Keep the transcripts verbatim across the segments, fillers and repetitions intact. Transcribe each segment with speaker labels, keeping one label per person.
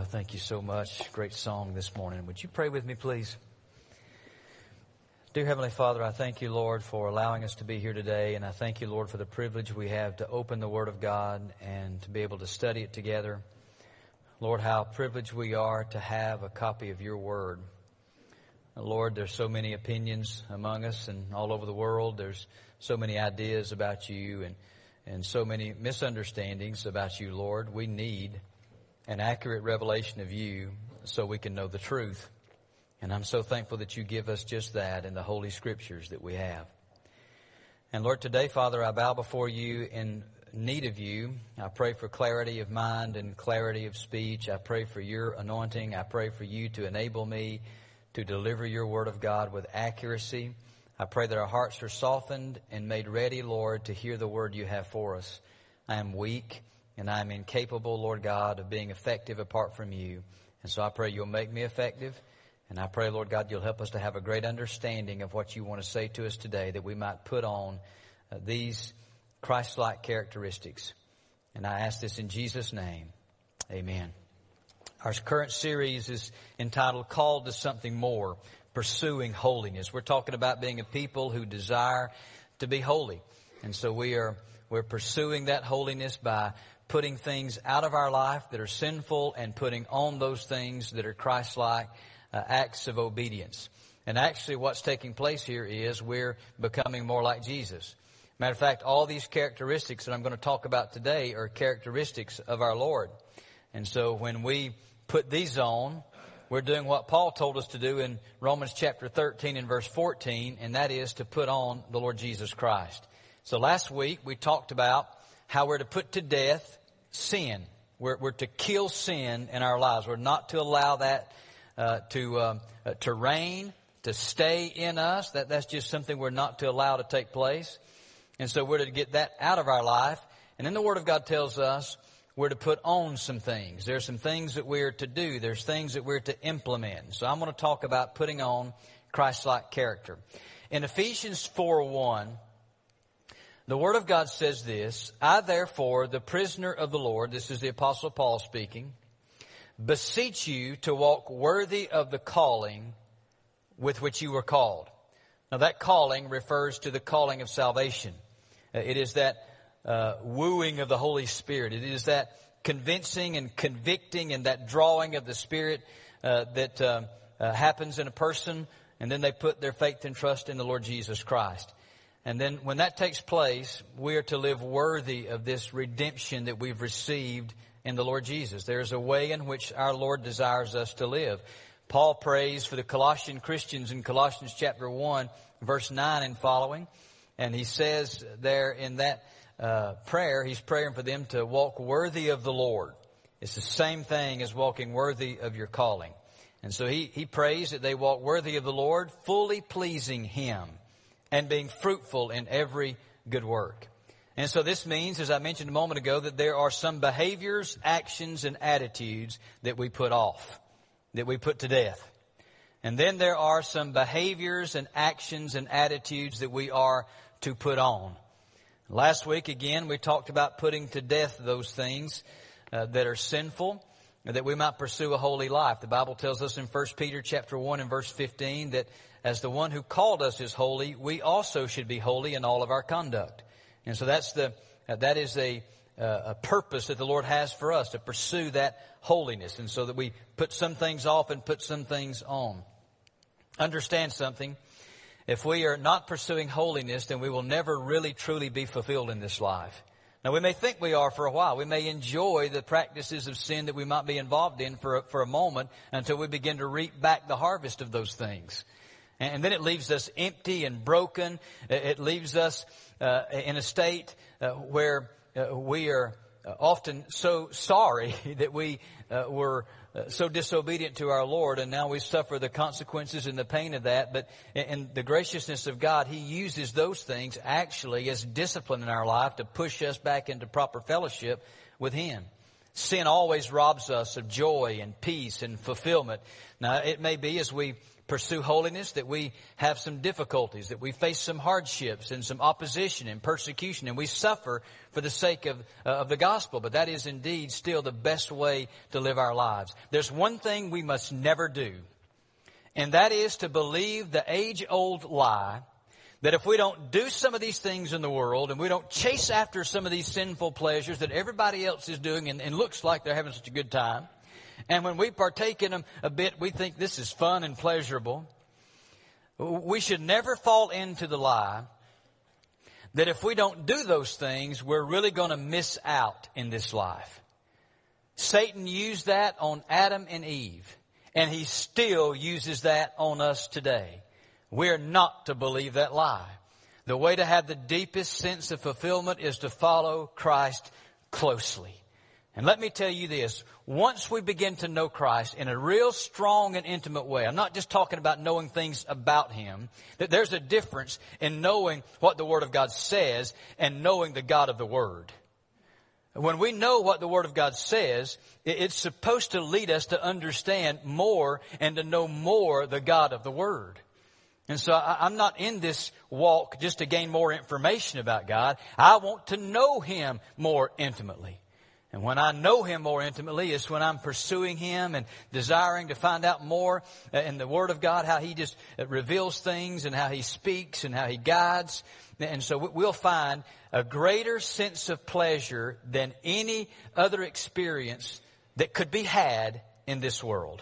Speaker 1: Hallelujah. Thank you so much. Great song this morning. Would you pray with me, please? Dear Heavenly Father, I thank you, Lord, for allowing us to be here today. And I thank you, Lord, for the privilege we have to open the Word of God and to be able to study it together. Lord, how privileged we are to have a copy of your Word. Lord, there's so many opinions among us and all over the world. There's so many ideas about you and, and so many misunderstandings about you, Lord. We need an accurate revelation of you so we can know the truth. And I'm so thankful that you give us just that in the Holy Scriptures that we have. And Lord, today, Father, I bow before you in need of you. I pray for clarity of mind and clarity of speech. I pray for your anointing. I pray for you to enable me to deliver your word of God with accuracy. I pray that our hearts are softened and made ready, Lord, to hear the word you have for us. I am weak and I am incapable, Lord God, of being effective apart from you. And so I pray you'll make me effective. And I pray, Lord God, you'll help us to have a great understanding of what you want to say to us today, that we might put on uh, these Christ-like characteristics. And I ask this in Jesus' name. Amen. Our current series is entitled Called to Something More, Pursuing Holiness. We're talking about being a people who desire to be holy. And so we are we're pursuing that holiness by putting things out of our life that are sinful and putting on those things that are Christ-like uh, acts of obedience. And actually what's taking place here is we're becoming more like Jesus. Matter of fact, all these characteristics that I'm going to talk about today are characteristics of our Lord. And so when we put these on, we're doing what Paul told us to do in Romans chapter thirteen and verse fourteen, and that is to put on the Lord Jesus Christ. So last week we talked about how we're to put to death sin. We're, we're to kill sin in our lives. We're not to allow that uh, to um, uh, to reign, to stay in us. That that's just something we're not to allow to take place. And so we're to get that out of our life. And then the Word of God tells us we're to put on some things. There's some things that we're to do. There's things that we're to implement. So I'm going to talk about putting on Christ-like character. In Ephesians four one, the Word of God says this, I therefore, the prisoner of the Lord, this is the Apostle Paul speaking, beseech you to walk worthy of the calling with which you were called. Now that calling refers to the calling of salvation. It is that uh, wooing of the Holy Spirit. It is that convincing and convicting and that drawing of the Spirit uh, that uh, uh, happens in a person, and then they put their faith and trust in the Lord Jesus Christ. And then when that takes place, we are to live worthy of this redemption that we've received in the Lord Jesus. There's a way in which our Lord desires us to live. Paul prays for the Colossian Christians in Colossians chapter one, verse nine and following. And he says there in that uh, prayer, he's praying for them to walk worthy of the Lord. It's the same thing as walking worthy of your calling. And so he, he prays that they walk worthy of the Lord, fully pleasing Him and being fruitful in every good work. And so this means, as I mentioned a moment ago, that there are some behaviors, actions, and attitudes that we put off, that we put to death. And then there are some behaviors and actions and attitudes that we are to put on. Last week, again, we talked about putting to death those things uh, that are sinful, that we might pursue a holy life. The Bible tells us in First Peter chapter one and verse fifteen that as the one who called us is holy, we also should be holy in all of our conduct. And so that's the uh, that is a uh, a purpose that the Lord has for us, to pursue that holiness, and so that we put some things off and put some things on. Understand something. If we are not pursuing holiness, then we will never really truly be fulfilled in this life. Now, we may think we are for a while. We may enjoy the practices of sin that we might be involved in for a, for a moment until we begin to reap back the harvest of those things. And, and then it leaves us empty and broken. It leaves us uh, in a state uh, where uh, we are often so sorry that we uh, were uh, so disobedient to our Lord, and now we suffer the consequences and the pain of that. But in, in the graciousness of God, He uses those things actually as discipline in our life to push us back into proper fellowship with Him. Sin always robs us of joy and peace and fulfillment. Now, it may be as we pursue holiness, that we have some difficulties, that we face some hardships and some opposition and persecution, and we suffer for the sake of, uh, of the gospel. But that is indeed still the best way to live our lives. There's one thing we must never do, and that is to believe the age-old lie that if we don't do some of these things in the world and we don't chase after some of these sinful pleasures that everybody else is doing and, and looks like they're having such a good time, and when we partake in them a bit, we think this is fun and pleasurable, we should never fall into the lie that if we don't do those things, we're really going to miss out in this life. Satan used that on Adam and Eve, and he still uses that on us today. We're not to believe that lie. The way to have the deepest sense of fulfillment is to follow Christ closely. And let me tell you this, once we begin to know Christ in a real strong and intimate way, I'm not just talking about knowing things about Him, that there's a difference in knowing what the Word of God says and knowing the God of the Word. When we know what the Word of God says, it's supposed to lead us to understand more and to know more the God of the Word. And so I'm not in this walk just to gain more information about God. I want to know Him more intimately. And when I know Him more intimately, it's when I'm pursuing Him and desiring to find out more in the Word of God, how He just reveals things and how He speaks and how He guides. And so we'll find a greater sense of pleasure than any other experience that could be had in this world.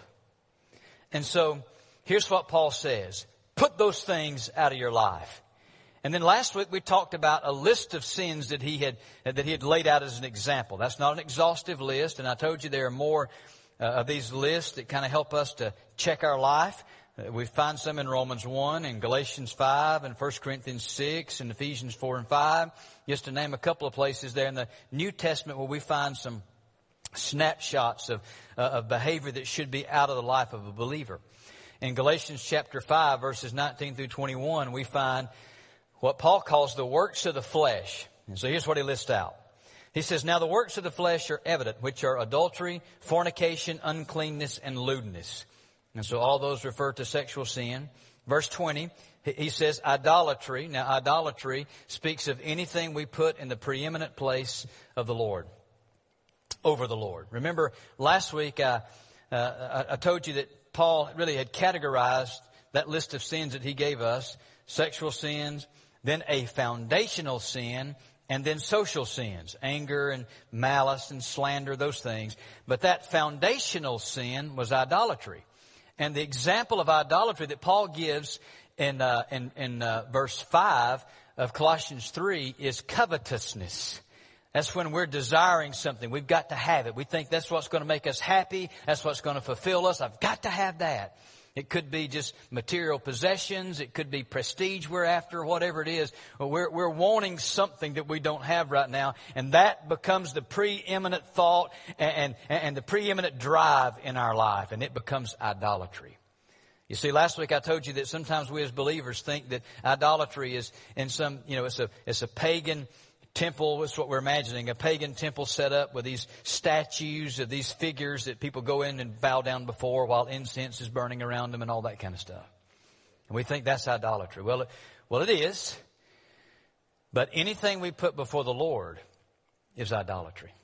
Speaker 1: And so here's what Paul says. Put those things out of your life. And then last week we talked about a list of sins that he had that he had laid out as an example. That's not an exhaustive list, and I told you there are more uh, of these lists that kind of help us to check our life. Uh, we find some in Romans one and Galatians five and First Corinthians six and Ephesians four and five, just to name a couple of places there in the New Testament where we find some snapshots of uh, of behavior that should be out of the life of a believer. In Galatians chapter five, verses nineteen through twenty-one, we find what Paul calls the works of the flesh. And so here's what he lists out. He says, now the works of the flesh are evident, which are adultery, fornication, uncleanness, and lewdness. And so all those refer to sexual sin. Verse twenty, he says idolatry. Now idolatry speaks of anything we put in the preeminent place of the Lord, over the Lord. Remember last week I, uh, I told you that Paul really had categorized that list of sins that he gave us, sexual sins, then a foundational sin, and then social sins, anger and malice and slander, those things. But that foundational sin was idolatry. And the example of idolatry that Paul gives in, uh, in, in uh, verse five of Colossians three is covetousness. That's when we're desiring something. We've got to have it. We think that's what's going to make us happy. That's what's going to fulfill us. I've got to have that. It could be just material possessions. It could be prestige we're after, whatever it is. We're, we're wanting something that we don't have right now. And that becomes the preeminent thought and, and, and the preeminent drive in our life. And it becomes idolatry. You see, last week I told you that sometimes we as believers think that idolatry is in some, you know, it's a, it's a pagan temple. It's what we're imagining, a pagan temple set up with these statues of these figures that people go in and bow down before while incense is burning around them and all that kind of stuff. And we think that's idolatry. Well, it, well, it is. But anything we put before the Lord is idolatry.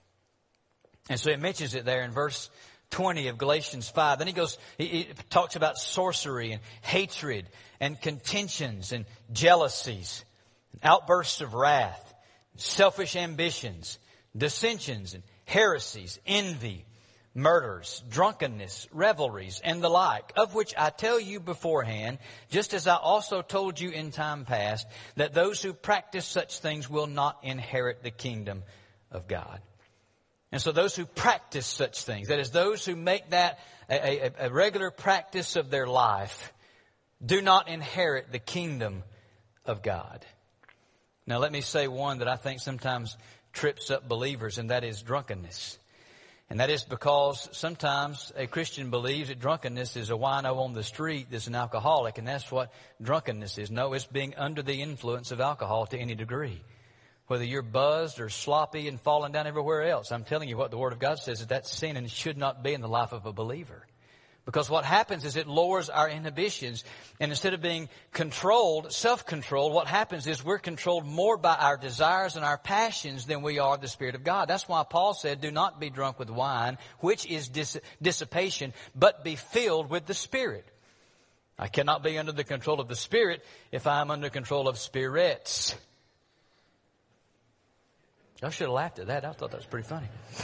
Speaker 1: And so it mentions it there in verse twenty of Galatians five. Then he goes, he, he talks about sorcery and hatred and contentions and jealousies, and outbursts of wrath, selfish ambitions, dissensions and heresies, envy, murders, drunkenness, revelries, and the like, of which I tell you beforehand, just as I also told you in time past, that those who practice such things will not inherit the kingdom of God. And so those who practice such things, that is, those who make that a, a, a regular practice of their life, do not inherit the kingdom of God. Now, let me say one that I think sometimes trips up believers, and that is drunkenness. And that is because sometimes a Christian believes that drunkenness is a wino on the street that's an alcoholic, and that's what drunkenness is. No, it's being under the influence of alcohol to any degree. Whether you're buzzed or sloppy and falling down everywhere else, I'm telling you what the Word of God says is that's sin and should not be in the life of a believer. Because what happens is it lowers our inhibitions. And instead of being controlled, self-controlled, what happens is we're controlled more by our desires and our passions than we are the Spirit of God. That's why Paul said, do not be drunk with wine, which is dis- dissipation, but be filled with the Spirit. I cannot be under the control of the Spirit if I'm under control of spirits. I should have laughed at that. I thought that was pretty funny.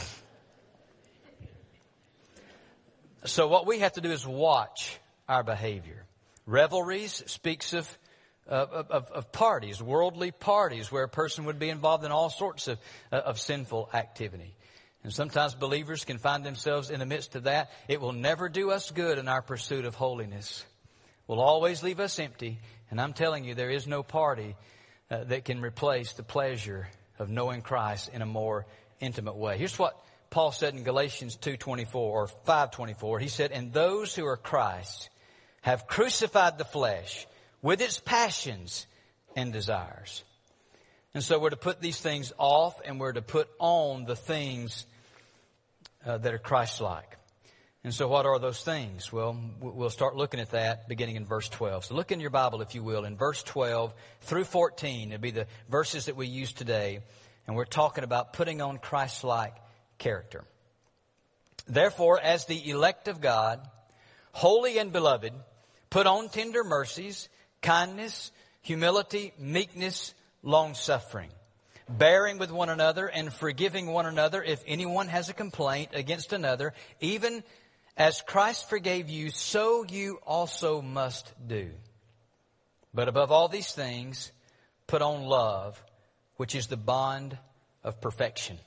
Speaker 1: So what we have to do is watch our behavior. Revelries speaks of, of, of, of parties, worldly parties, where a person would be involved in all sorts of, of sinful activity. And sometimes believers can find themselves in the midst of that. It will never do us good in our pursuit of holiness. It will always leave us empty. And I'm telling you, there is no party uh, that can replace the pleasure of knowing Christ in a more intimate way. Here's what Paul said in Galatians two twenty-four or five twenty-four. He said, and those who are Christ have crucified the flesh with its passions and desires. And so we're to put these things off and we're to put on the things uh, that are Christ-like. And so what are those things? Well, we'll start looking at that beginning in verse twelve. So look in your Bible, if you will, in verse twelve through fourteen. It'll be the verses that we use today. And we're talking about putting on Christ-like character. Therefore, as the elect of God, holy and beloved, put on tender mercies, kindness, humility, meekness, long-suffering, bearing with one another and forgiving one another if anyone has a complaint against another, even as Christ forgave you, so you also must do. But above all these things, put on love, which is the bond of perfection.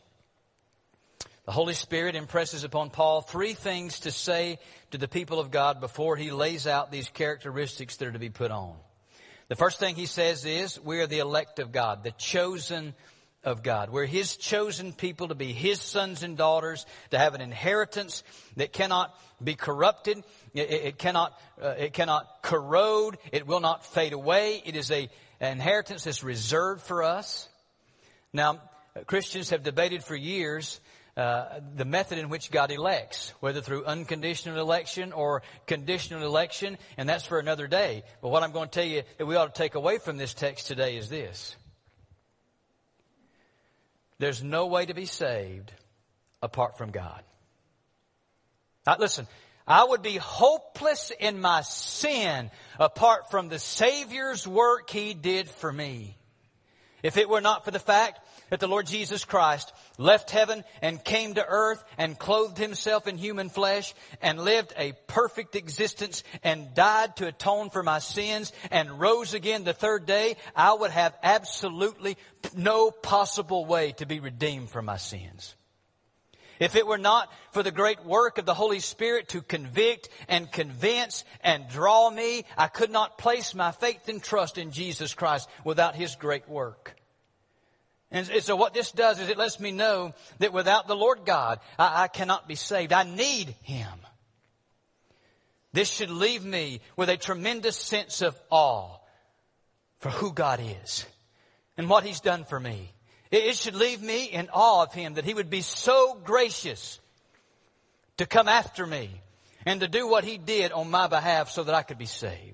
Speaker 1: The Holy Spirit impresses upon Paul three things to say to the people of God before he lays out these characteristics that are to be put on. The first thing he says is, we are the elect of God, the chosen of God. We're His chosen people to be His sons and daughters, to have an inheritance that cannot be corrupted. It, it cannot, uh, it cannot corrode. It will not fade away. It is a, an inheritance that's reserved for us. Now, Christians have debated for years Uh, the method in which God elects, whether through unconditional election or conditional election, and that's for another day. But what I'm going to tell you that we ought to take away from this text today is this. There's no way to be saved apart from God. Now, listen, I would be hopeless in my sin apart from the Savior's work He did for me. If it were not for the fact that the Lord Jesus Christ left heaven and came to earth and clothed Himself in human flesh and lived a perfect existence and died to atone for my sins and rose again the third day, I would have absolutely no possible way to be redeemed from my sins. If it were not for the great work of the Holy Spirit to convict and convince and draw me, I could not place my faith and trust in Jesus Christ without His great work. And so what this does is it lets me know that without the Lord God, I, I cannot be saved. I need Him. This should leave me with a tremendous sense of awe for who God is and what He's done for me. It, it should leave me in awe of Him, that He would be so gracious to come after me and to do what He did on my behalf so that I could be saved.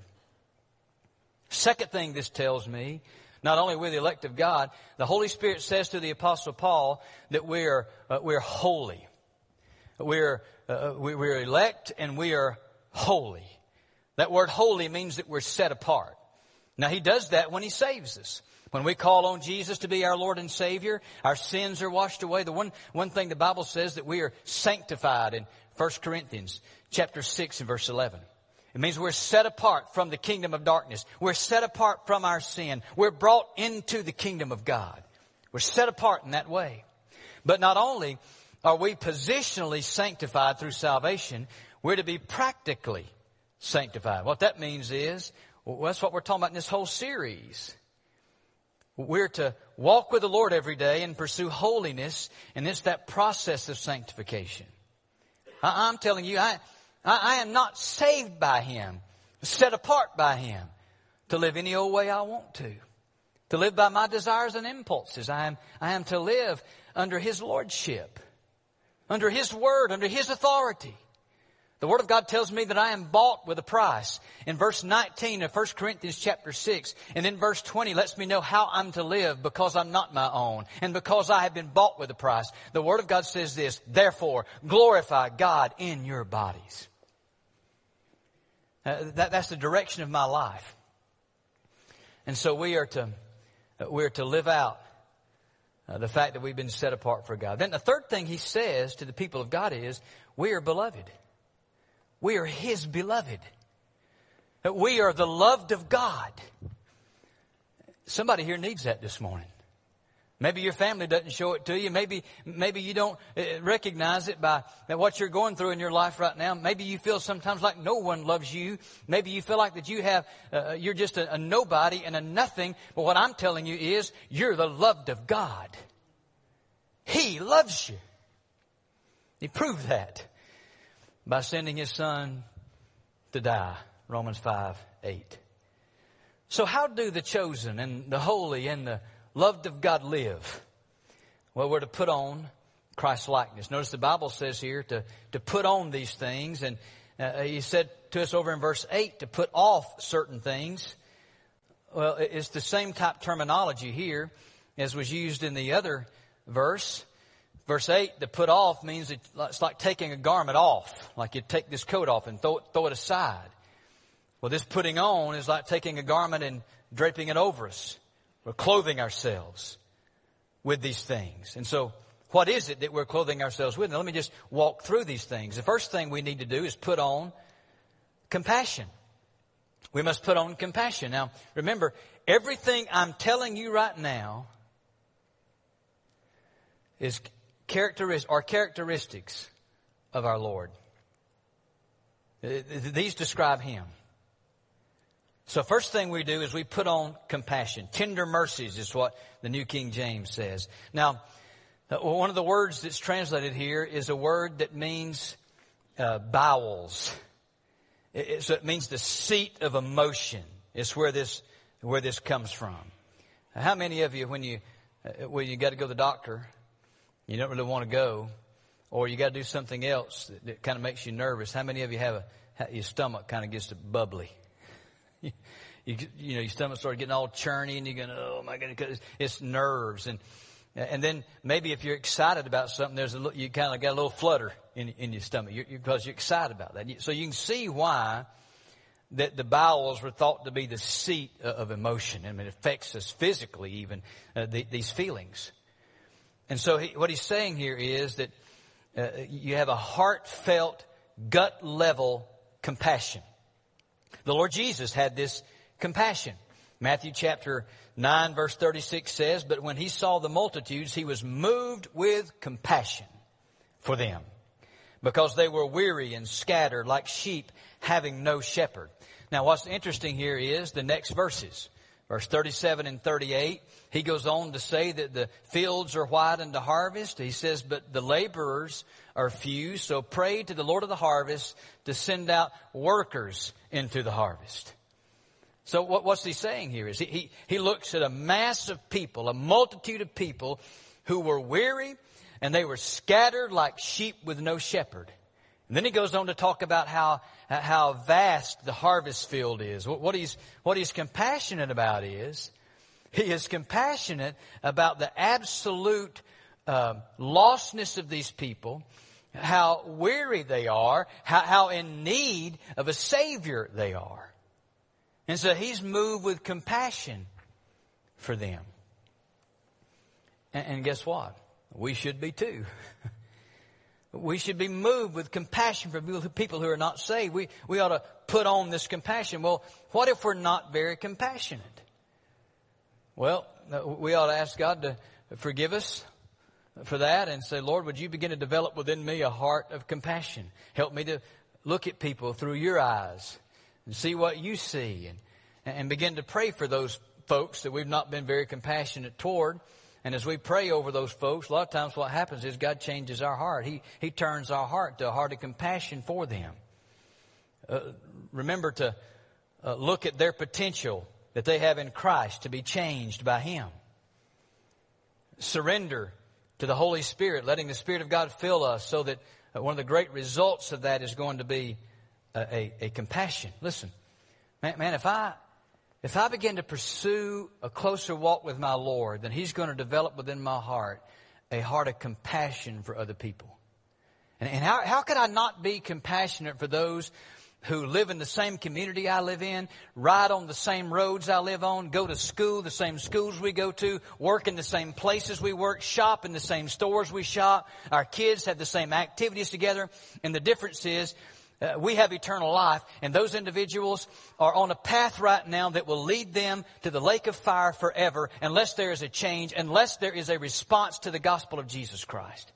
Speaker 1: Second thing this tells me, not only we're the elect of God, the Holy Spirit says to the Apostle Paul that we're uh, we're holy. We're uh, we're elect and we are holy. That word holy means that we're set apart. Now He does that when He saves us. When we call on Jesus to be our Lord and Savior, our sins are washed away. The one one thing the Bible says that we are sanctified in First Corinthians chapter six and verse eleven. It means we're set apart from the kingdom of darkness. We're set apart from our sin. We're brought into the kingdom of God. We're set apart in that way. But not only are we positionally sanctified through salvation, we're to be practically sanctified. What that means is, well, that's what we're talking about in this whole series. We're to walk with the Lord every day and pursue holiness, and it's that process of sanctification. I, I'm telling you, I... I am not saved by Him, set apart by Him, to live any old way I want to. To live by my desires and impulses. I am, I am to live under His lordship, under His word, under His authority. The Word of God tells me that I am bought with a price. In verse nineteen of First Corinthians chapter six, and in verse twenty lets me know how I'm to live because I'm not my own and because I have been bought with a price. The Word of God says this, therefore, glorify God in your bodies. Uh, that, that's the direction of my life. And so we are to, we are to live out uh, the fact that we've been set apart for God. Then the third thing he says to the people of God is, we are beloved. We are His beloved. We are the loved of God. Somebody here needs that this morning. Maybe your family doesn't show it to you. Maybe, maybe you don't recognize it by what you're going through in your life right now. Maybe you feel sometimes like no one loves you. Maybe you feel like that you have, uh, you're just a, a nobody and a nothing. But what I'm telling you is, you're the loved of God. He loves you. He proved that by sending His Son to die. Romans five eight. So how do the chosen and the holy and the loved of God live? Well, we're to put on Christ's likeness. Notice the Bible says here to, to put on these things. And uh, He said to us over in verse eight to put off certain things. Well, it's the same type terminology here as was used in the other verse. Verse eight, to put off means it's like taking a garment off. Like you take this coat off and throw it, throw it aside. Well, this putting on is like taking a garment and draping it over us. We're clothing ourselves with these things. And so, what is it that we're clothing ourselves with? Now, let me just walk through these things. The first thing we need to do is put on compassion. We must put on compassion. Now, remember, everything I'm telling you right now is characteris- are characteristics of our Lord. These describe Him. So first thing we do is we put on compassion. Tender mercies is what the New King James says. Now, one of the words that's translated here is a word that means uh, bowels. It, it, so it means the seat of emotion. It's where this where this comes from. How many of you, when you uh, when you got to go to the doctor, you don't really want to go, or you got to do something else that, that kind of makes you nervous? How many of you have a your stomach kind of gets bubbly? You, you know, your stomach starts getting all churny and you're going, oh my goodness, it's nerves. And and then maybe if you're excited about something, there's a you kind of got a little flutter in, in your stomach you're, because you're excited about that. So you can see why that the bowels were thought to be the seat of emotion. I mean, it affects us physically even, uh, the, these feelings. And so he, what he's saying here is that uh, you have a heartfelt, gut-level compassion. The Lord Jesus had this compassion. Matthew chapter nine verse thirty-six says, but when He saw the multitudes, He was moved with compassion for them, because they were weary and scattered like sheep having no shepherd. Now what's interesting here is the next verses. Verse thirty-seven and thirty-eight, he goes on to say that the fields are white unto harvest. He says, but the laborers are few, so pray to the Lord of the harvest to send out workers into the harvest. So what, what's he saying here is he, he, he looks at a mass of people, a multitude of people who were weary and they were scattered like sheep with no shepherd. And then he goes on to talk about how how vast the harvest field is. What, what he's what he's compassionate about is he is compassionate about the absolute uh, lostness of these people, how weary they are, how, how in need of a Savior they are. And so He's moved with compassion for them. And, and guess what? We should be too. We should be moved with compassion for people who are not saved. We, we ought to put on this compassion. Well, what if we're not very compassionate? Well, we ought to ask God to forgive us for that and say, Lord, would you begin to develop within me a heart of compassion? Help me to look at people through your eyes and see what you see, and, and begin to pray for those folks that we've not been very compassionate toward. And as we pray over those folks, a lot of times what happens is God changes our heart. He, he turns our heart to a heart of compassion for them. Uh, remember to uh, look at their potential that they have in Christ to be changed by Him. Surrender to the Holy Spirit, letting the Spirit of God fill us so that uh, one of the great results of that is going to be a, a, a compassion. Listen, man, man, if I if I begin to pursue a closer walk with my Lord, then He's going to develop within my heart a heart of compassion for other people. And, and how how could I not be compassionate for those who live in the same community I live in, ride on the same roads I live on, go to school, the same schools we go to, work in the same places we work, shop in the same stores we shop. Our kids have the same activities together. And the difference is uh, we have eternal life. And those individuals are on a path right now that will lead them to the lake of fire forever unless there is a change, unless there is a response to the gospel of Jesus Christ.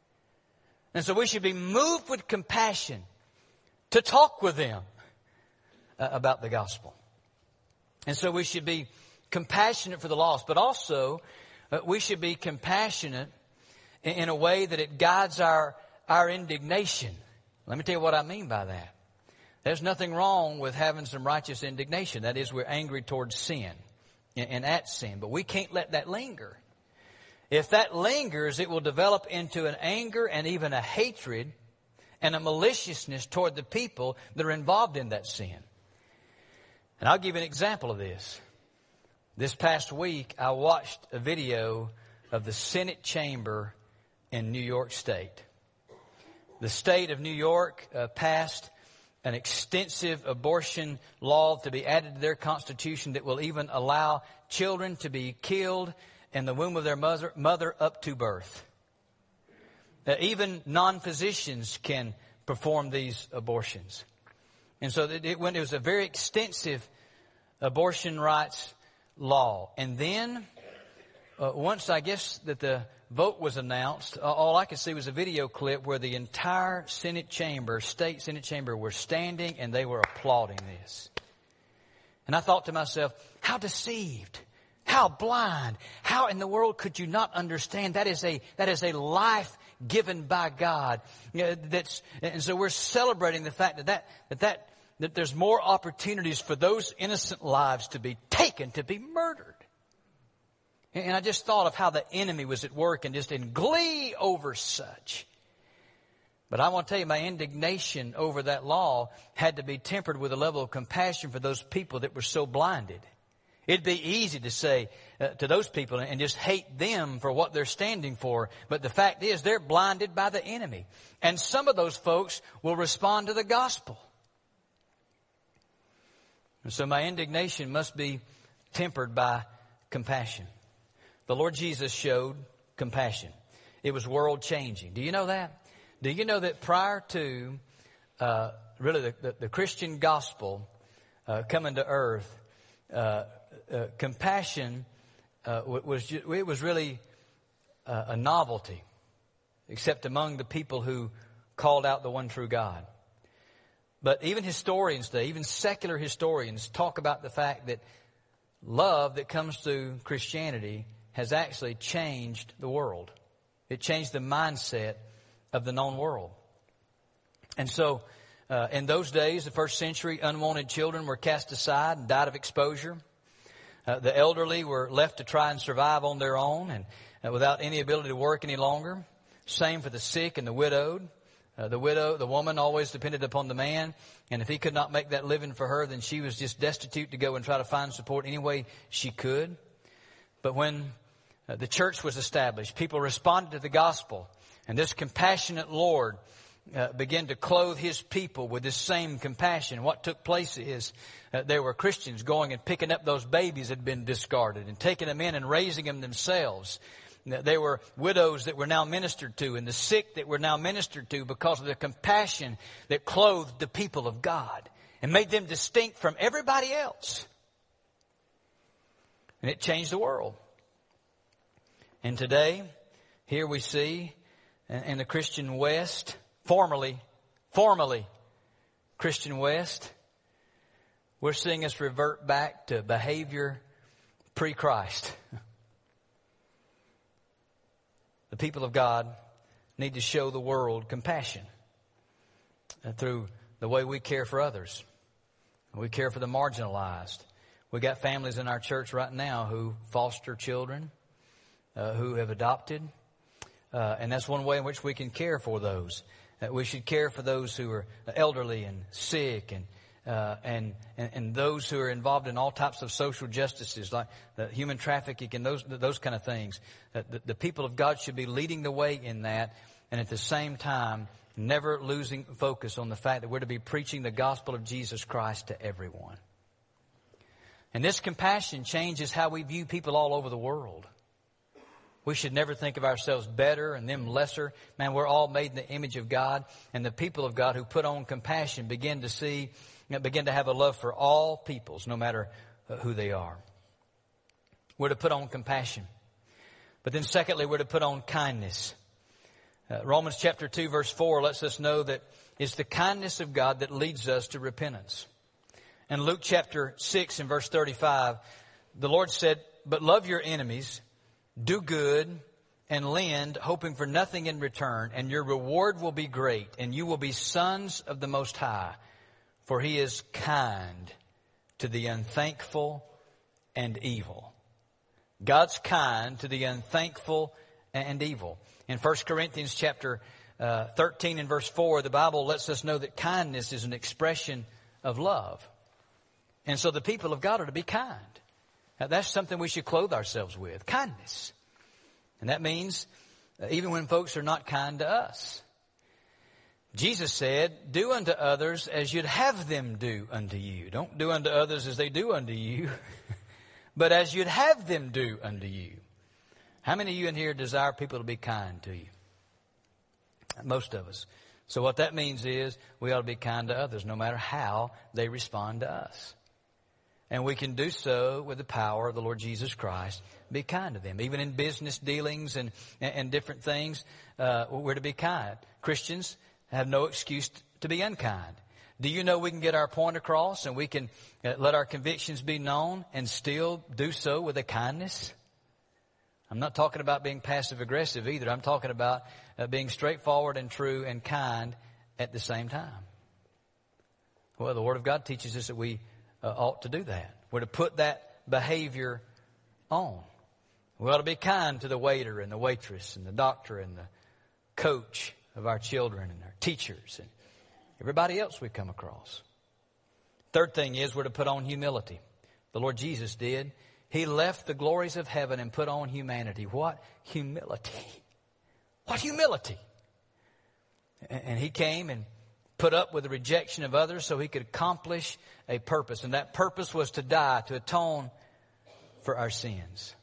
Speaker 1: And so we should be moved with compassion to talk with them uh, about the gospel. And so we should be compassionate for the lost, but also uh, we should be compassionate in, in a way that it guides our, our indignation. Let me tell you what I mean by that. There's nothing wrong with having some righteous indignation. That is, we're angry towards sin and, and at sin, but we can't let that linger. If that lingers, it will develop into an anger and even a hatred and a maliciousness toward the people that are involved in that sin. And I'll give you an example of this. This past week, I watched a video of the Senate chamber in New York State. The state of New York uh, passed an extensive abortion law to be added to their constitution that will even allow children to be killed in the womb of their mother, mother up to birth. Uh, even non-physicians can perform these abortions. And so it, it, when it was a very extensive abortion rights law. And then, uh, once I guess that the vote was announced, uh, all I could see was a video clip where the entire Senate chamber, state Senate chamber, were standing and they were applauding this. And I thought to myself, how deceived. How blind. How in the world could you not understand that is a that is a life given by God? You know, that's and so we're celebrating the fact that that that that, that there's more opportunities for those innocent lives to be taken, to be murdered. And, and I just thought of how the enemy was at work and just in glee over such. But I want to tell you, my indignation over that law had to be tempered with a level of compassion for those people that were so blinded. It'd be easy to say uh, to those people and just hate them for what they're standing for. But the fact is, they're blinded by the enemy. And some of those folks will respond to the gospel. And so my indignation must be tempered by compassion. The Lord Jesus showed compassion. It was world changing. Do you know that? Do you know that prior to uh, really the, the, the Christian gospel uh, coming to earth, uh, Uh, compassion uh, was ju- it was really uh, a novelty, except among the people who called out the one true God. But even historians today, even secular historians, talk about the fact that love that comes through Christianity has actually changed the world. It changed the mindset of the known world. And so, uh, in those days, the first century, unwanted children were cast aside and died of exposure. Uh, the elderly were left to try and survive on their own and uh, without any ability to work any longer. Same for the sick and the widowed. Uh, the widow, the woman always depended upon the man. And if he could not make that living for her, then she was just destitute to go and try to find support any way she could. But when uh, the church was established, people responded to the gospel. And this compassionate Lord Uh, began to clothe His people with this same compassion. What took place is uh, there were Christians going and picking up those babies that had been discarded and taking them in and raising them themselves. There were widows that were now ministered to and the sick that were now ministered to because of the compassion that clothed the people of God and made them distinct from everybody else. And it changed the world. And today, here we see in the Christian West, Formerly, formerly Christian West, we're seeing us revert back to behavior pre-Christ. The people of God need to show the world compassion through the way we care for others. We care for the marginalized. We got families in our church right now who foster children, uh, who have adopted. Uh, and that's one way in which we can care for those. Uh, we should care for those who are elderly and sick and, uh, and, and, and those who are involved in all types of social justices like uh, human trafficking and those, those kind of things. Uh, the, the people of God should be leading the way in that, and at the same time, never losing focus on the fact that we're to be preaching the gospel of Jesus Christ to everyone. And this compassion changes how we view people all over the world. We should never think of ourselves better and them lesser. Man, we're all made in the image of God. And the people of God who put on compassion begin to see, begin to have a love for all peoples, no matter who they are. We're to put on compassion. But then secondly, we're to put on kindness. Uh, Romans chapter two verse four lets us know that it's the kindness of God that leads us to repentance. And Luke chapter six and verse thirty-five, the Lord said, "But love your enemies, do good, and lend, hoping for nothing in return, and your reward will be great, and you will be sons of the Most High, for He is kind to the unthankful and evil." God's kind to the unthankful and evil. In First Corinthians chapter uh, thirteen and verse four, the Bible lets us know that kindness is an expression of love. And so the people of God are to be kind. Now, that's something we should clothe ourselves with, kindness. And that means uh, even when folks are not kind to us. Jesus said, "Do unto others as you'd have them do unto you." Don't do unto others as they do unto you, but as you'd have them do unto you. How many of you in here desire people to be kind to you? Most of us. So what that means is we ought to be kind to others no matter how they respond to us. And we can do so with the power of the Lord Jesus Christ. Be kind to them. Even in business dealings and, and, and different things, uh, we're to be kind. Christians have no excuse to be unkind. Do you know we can get our point across and we can uh, let our convictions be known and still do so with a kindness? I'm not talking about being passive-aggressive either. I'm talking about uh, being straightforward and true and kind at the same time. Well, the Word of God teaches us that we uh, ought to do that. We're to put that behavior on. We ought to be kind to the waiter and the waitress and the doctor and the coach of our children and our teachers and everybody else we come across. Third thing is we're to put on humility. The Lord Jesus did. He left the glories of heaven and put on humanity. What humility? What humility? And He came and put up with the rejection of others so He could accomplish a purpose. And that purpose was to die, to atone for our sins.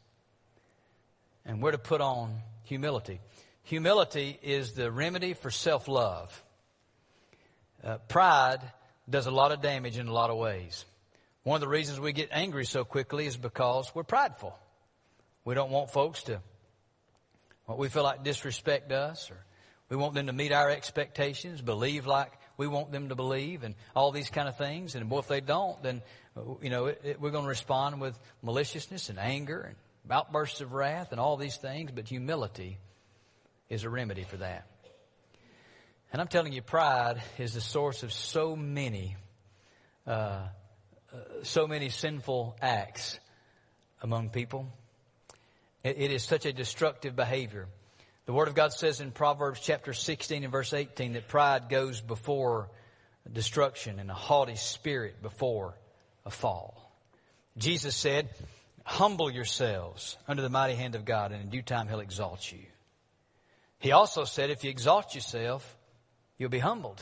Speaker 1: And we're to put on humility. Humility is the remedy for self-love. Uh, pride does a lot of damage in a lot of ways. One of the reasons we get angry so quickly is because we're prideful. We don't want folks to, what we feel like disrespect us, or we want them to meet our expectations, believe like we want them to believe, and all these kind of things. And well, if they don't, then, you know, it, it, we're going to respond with maliciousness and anger and outbursts of wrath and all these things. But humility is a remedy for that. And I'm telling you, pride is the source of so many uh Uh, so many sinful acts among people. It, it is such a destructive behavior. The Word of God says in Proverbs chapter sixteen and verse eighteen that pride goes before destruction and a haughty spirit before a fall. Jesus said, "Humble yourselves under the mighty hand of God, and in due time He'll exalt you." He also said, if you exalt yourself, you'll be humbled.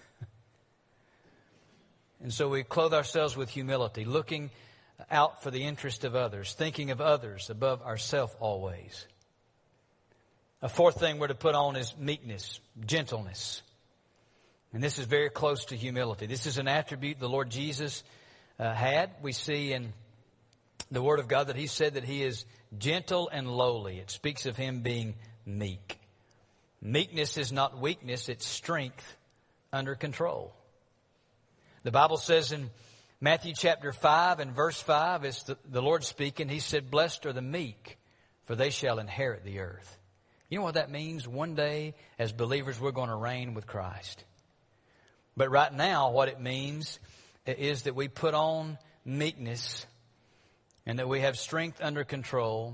Speaker 1: And so we clothe ourselves with humility, looking out for the interest of others, thinking of others above ourselves always. A fourth thing we're to put on is meekness, gentleness. And this is very close to humility. This is an attribute the Lord Jesus uh, had. We see in the Word of God that He said that He is gentle and lowly. It speaks of Him being meek. Meekness is not weakness, it's strength under control. The Bible says in Matthew chapter five and verse five, it's the, the Lord speaking. He said, "Blessed are the meek, for they shall inherit the earth." You know what that means? One day, as believers, we're going to reign with Christ. But right now, what it means is that we put on meekness and that we have strength under control.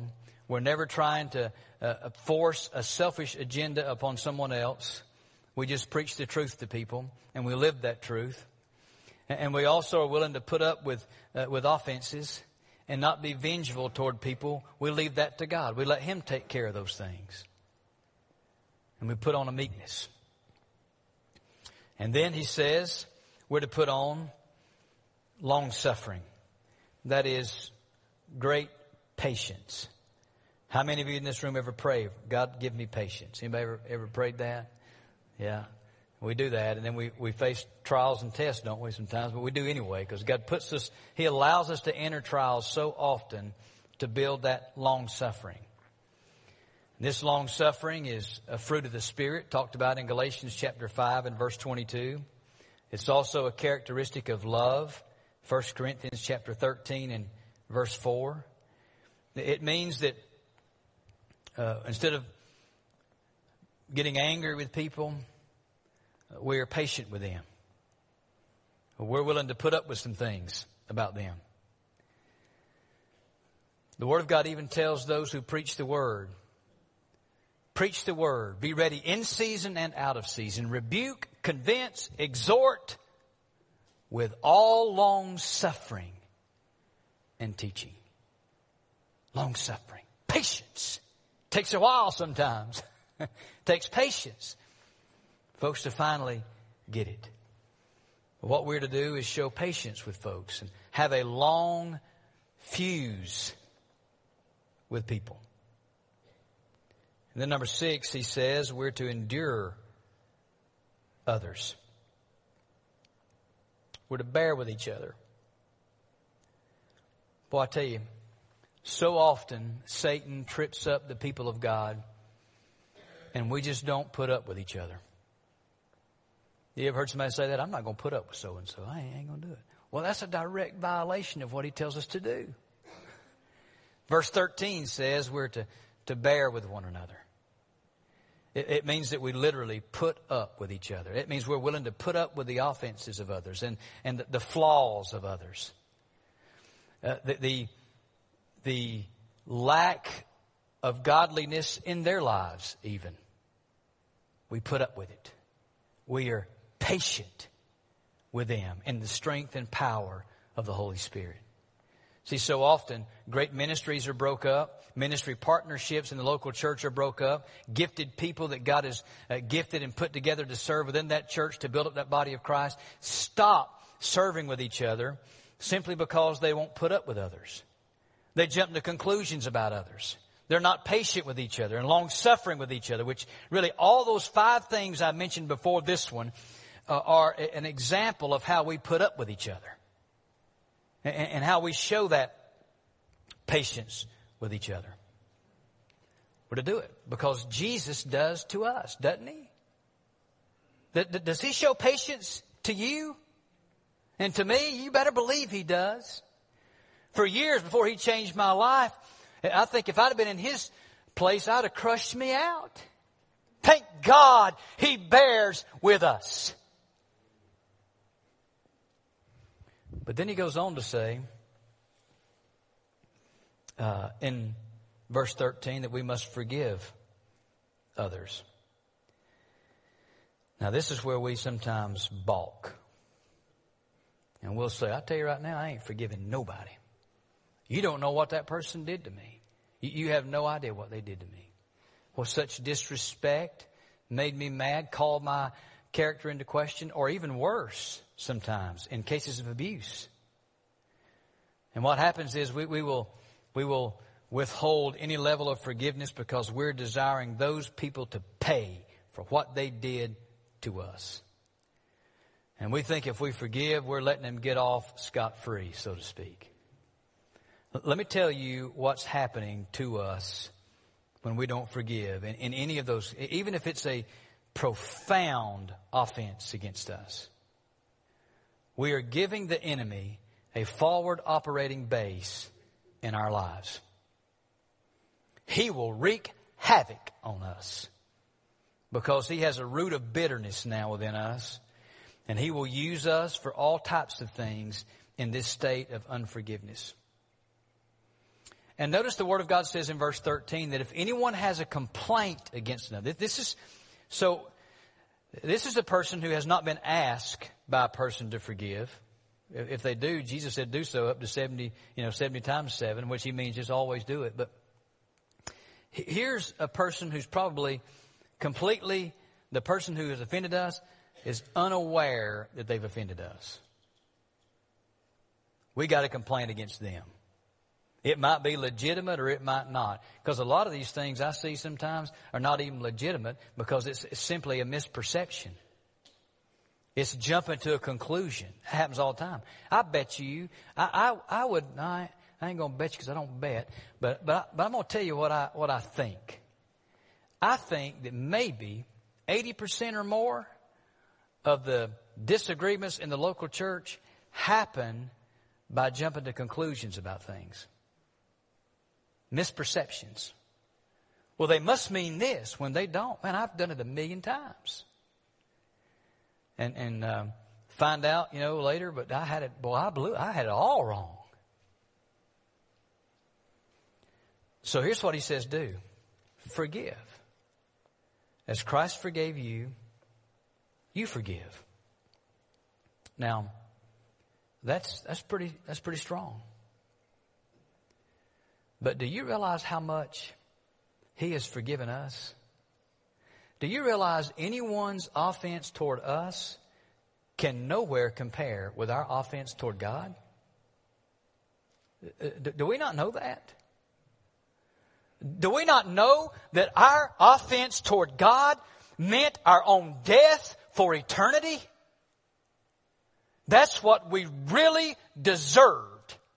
Speaker 1: We're never trying to uh, force a selfish agenda upon someone else. We just preach the truth to people, and we live that truth. And we also are willing to put up with uh, with offenses and not be vengeful toward people. We leave that to God. We let Him take care of those things. And we put on a meekness. And then he says we're to put on long suffering. That is great patience. How many of you in this room ever pray, God, give me patience? Anybody ever, ever prayed that? Yeah. We do that, and then we, we face trials and tests, don't we, sometimes? But we do anyway, because God puts us, He allows us to enter trials so often to build that long suffering. This long suffering is a fruit of the Spirit, talked about in Galatians chapter five and verse twenty-two. It's also a characteristic of love, First Corinthians chapter thirteen and verse four. It means that uh, instead of getting angry with people, we are patient with them. We're willing to put up with some things about them. The Word of God even tells those who preach the Word, preach the Word, be ready in season and out of season, rebuke, convince, exhort with all long suffering and teaching. Long suffering. Patience. Takes a while sometimes. Takes patience. Folks to finally get it. What we're to do is show patience with folks and have a long fuse with people. And then number six, he says we're to endure others. We're to bear with each other. Boy, I tell you, so often Satan trips up the people of God and we just don't put up with each other. You ever heard somebody say that? I'm not going to put up with so-and-so. I ain't going to do it. Well, that's a direct violation of what he tells us to do. Verse thirteen says we're to, to bear with one another. It, it means that we literally put up with each other. It means we're willing to put up with the offenses of others and, and the, the flaws of others. Uh, the, the, the lack of godliness in their lives even. We put up with it. We are patient with them in the strength and power of the Holy Spirit. See, so often great ministries are broke up. Ministry partnerships in the local church are broke up. Gifted people that God has uh, gifted and put together to serve within that church to build up that body of Christ stop serving with each other simply because they won't put up with others. They jump to conclusions about others. They're not patient with each other and long-suffering with each other, which really all those five things I mentioned before this one uh, are an example of how we put up with each other and, and how we show that patience with each other. We're to do it because Jesus does to us, doesn't He? Does He show patience to you and to me? You better believe He does. For years before He changed my life, I think if I'd have been in His place, I'd have crushed me out. Thank God He bears with us. But then He goes on to say uh, in verse thirteen that we must forgive others. Now this is where we sometimes balk. And we'll say, I'll tell you right now, I ain't forgiving nobody. You don't know what that person did to me. You have no idea what they did to me. Well, such disrespect made me mad, called my character into question, or even worse sometimes in cases of abuse. And what happens is we, we will we will withhold any level of forgiveness because we're desiring those people to pay for what they did to us. And we think if we forgive, we're letting them get off scot-free, so to speak. Let me tell you what's happening to us when we don't forgive. In, in any of those, even if it's a profound offense against us, we are giving the enemy a forward operating base in our lives. He will wreak havoc on us because he has a root of bitterness now within us. And he will use us for all types of things in this state of unforgiveness. And notice the Word of God says in verse thirteen that if anyone has a complaint against another, this is, so this is a person who has not been asked by a person to forgive. If they do, Jesus said do so up to seventy, you know, seventy times seven, which he means just always do it. But here's a person who's probably completely, the person who has offended us is unaware that they've offended us. We got a complaint against them. It might be legitimate or it might not. Because a lot of these things I see sometimes are not even legitimate because it's, it's simply a misperception. It's jumping to a conclusion. It happens all the time. I bet you, I, I, I would, I, I ain't going to bet you because I don't bet, but, but, I, but I'm going to tell you what I, what I think. I think that maybe eighty percent or more of the disagreements in the local church happen by jumping to conclusions about things. Misperceptions. Well, they must mean this when they don't. Man, I've done it a million times. And and um, find out, you know, later, but I had it, boy, I blew, I had it all wrong. So here's what he says do. Forgive. As Christ forgave you, you forgive. Now, that's that's pretty that's pretty strong. But do you realize how much he has forgiven us? Do you realize anyone's offense toward us can nowhere compare with our offense toward God? Do we not know that? Do we not know that our offense toward God meant our own death for eternity? That's what we really deserved.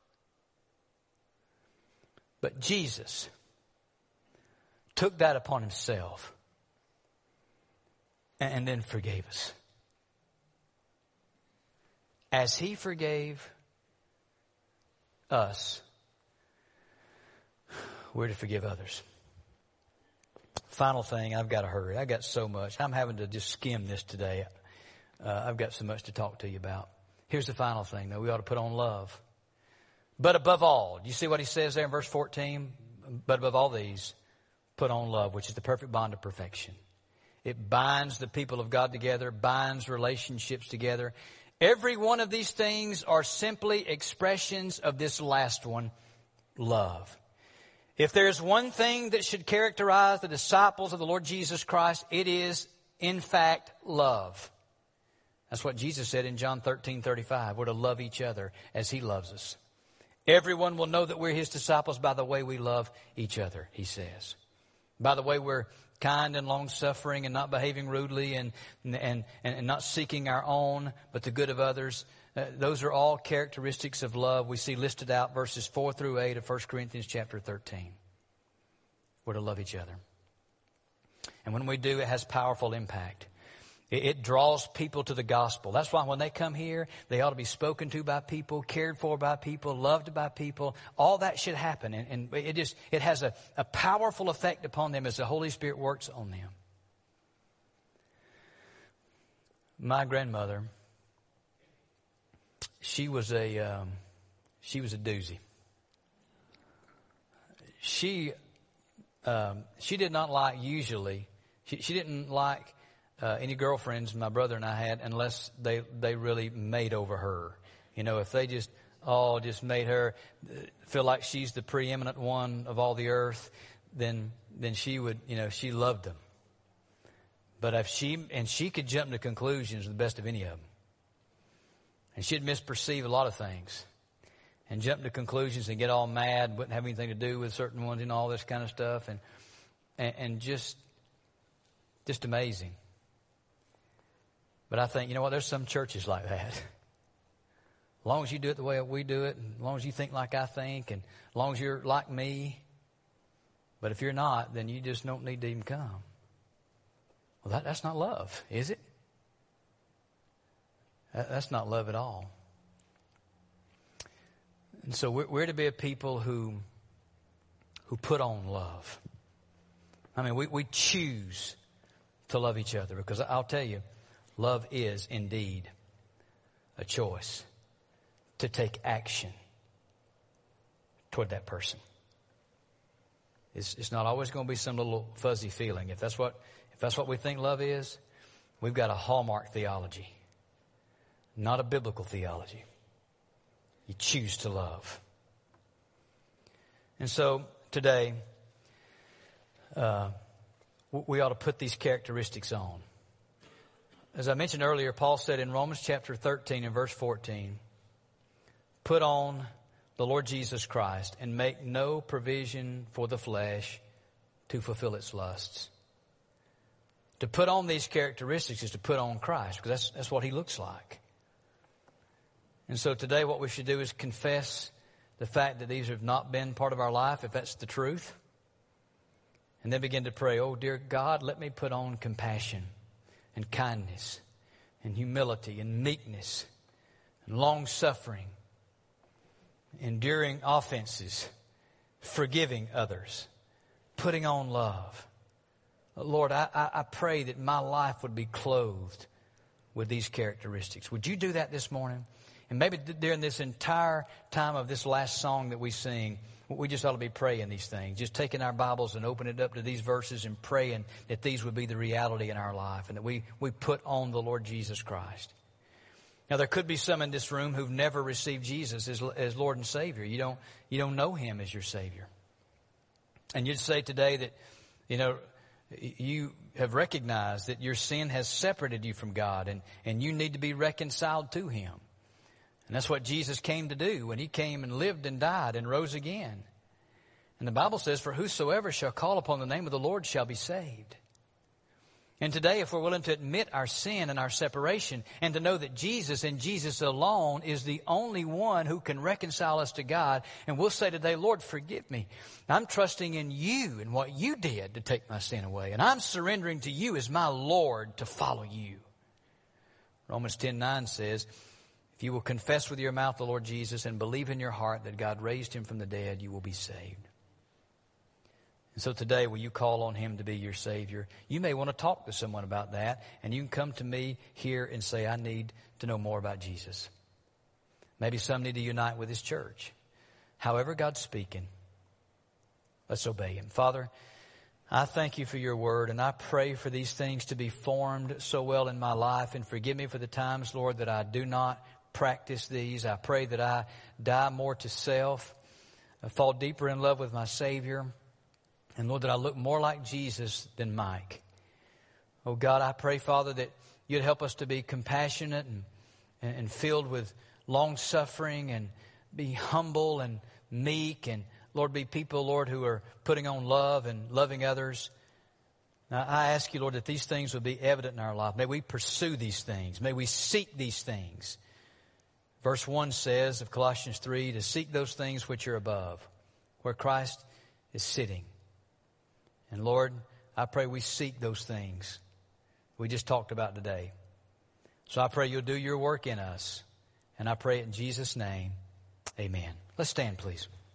Speaker 1: But Jesus took that upon himself and then forgave us. As he forgave us, we're to forgive others. Final thing, I've got to hurry. I've got so much. I'm having to just skim this today. Uh, I've got so much to talk to you about. Here's the final thing, though. We ought to put on love. But above all, do you see what he says there in verse fourteen? But above all these, put on love, which is the perfect bond of perfection. It binds the people of God together, binds relationships together. Every one of these things are simply expressions of this last one, love. If there's one thing that should characterize the disciples of the Lord Jesus Christ, it is, in fact, love. That's what Jesus said in John thirteen thirty-five. We're to love each other as he loves us. Everyone will know that we're his disciples by the way we love each other, he says. By the way we're kind and long-suffering and not behaving rudely and, and, and not seeking our own, but the good of others. Uh, those are all characteristics of love we see listed out verses four through eight of First Corinthians chapter thirteen. We're to love each other. And when we do, it has powerful impact. It, it draws people to the gospel. That's why when they come here, they ought to be spoken to by people, cared for by people, loved by people. All that should happen. And, and it just it has a, a powerful effect upon them as the Holy Spirit works on them. My grandmother, she was a um, she was a doozy. She um, she did not like usually. She, she didn't like uh, any girlfriends my brother and I had unless they they really made over her. You know, if they just oh just made her feel like she's the preeminent one of all the earth, then then she would you know she loved them. But if she and she could jump to conclusions the best of any of them. And she'd misperceive a lot of things and jump to conclusions and get all mad, wouldn't have anything to do with certain ones and all this kind of stuff. And, and, and just, just amazing. But I think, you know what, there's some churches like that. As long as you do it the way we do it, and as long as you think like I think, and as long as you're like me. But if you're not, then you just don't need to even come. Well, that, that's not love, is it? That's not love at all. And so we're, we're to be a people who who put on love. I mean, we, we choose to love each other because I'll tell you, love is indeed a choice to take action toward that person. It's, it's not always going to be some little fuzzy feeling. If that's what, if that's what we think love is, we've got a hallmark theology, not a biblical theology. You choose to love. And so today, uh, we ought to put these characteristics on. As I mentioned earlier, Paul said in Romans chapter thirteen and verse fourteen, put on the Lord Jesus Christ and make no provision for the flesh to fulfill its lusts. To put on these characteristics is to put on Christ, because that's, that's what he looks like. And so today what we should do is confess the fact that these have not been part of our life, if that's the truth. And then begin to pray, oh dear God, let me put on compassion and kindness and humility and meekness and long-suffering, enduring offenses, forgiving others, putting on love. Lord, I, I, I pray that my life would be clothed with these characteristics. Would you do that this morning? And maybe during this entire time of this last song that we sing, we just ought to be praying these things. Just taking our Bibles and opening it up to these verses and praying that these would be the reality in our life and that we, we put on the Lord Jesus Christ. Now, there could be some in this room who've never received Jesus as, as Lord and Savior. You don't, you don't know Him as your Savior. And you'd say today that, you know, you have recognized that your sin has separated you from God and, and you need to be reconciled to Him. And that's what Jesus came to do when He came and lived and died and rose again. And the Bible says, for whosoever shall call upon the name of the Lord shall be saved. And today, if we're willing to admit our sin and our separation and to know that Jesus and Jesus alone is the only one who can reconcile us to God, and we'll say today, Lord, forgive me. I'm trusting in you and what you did to take my sin away. And I'm surrendering to you as my Lord to follow you. Romans ten nine says, if you will confess with your mouth the Lord Jesus and believe in your heart that God raised Him from the dead, you will be saved. And so today, will you call on Him to be your Savior? You may want to talk to someone about that, and you can come to me here and say, I need to know more about Jesus. Maybe some need to unite with His church. However God's speaking, let's obey Him. Father, I thank you for your word, and I pray for these things to be formed so well in my life, and forgive me for the times, Lord, that I do not practice these. I pray that I die more to self, I fall deeper in love with my Savior, and Lord, that I look more like Jesus than Mike. Oh God, I pray, Father, that you'd help us to be compassionate and, and, and filled with long suffering and be humble and meek, and Lord, be people, Lord, who are putting on love and loving others. Now, I ask you, Lord, that these things would be evident in our life. May we pursue these things. May we seek these things. Verse one says of Colossians three, to seek those things which are above, where Christ is sitting. And Lord, I pray we seek those things we just talked about today. So I pray you'll do your work in us. And I pray it in Jesus' name. Amen. Let's stand, please.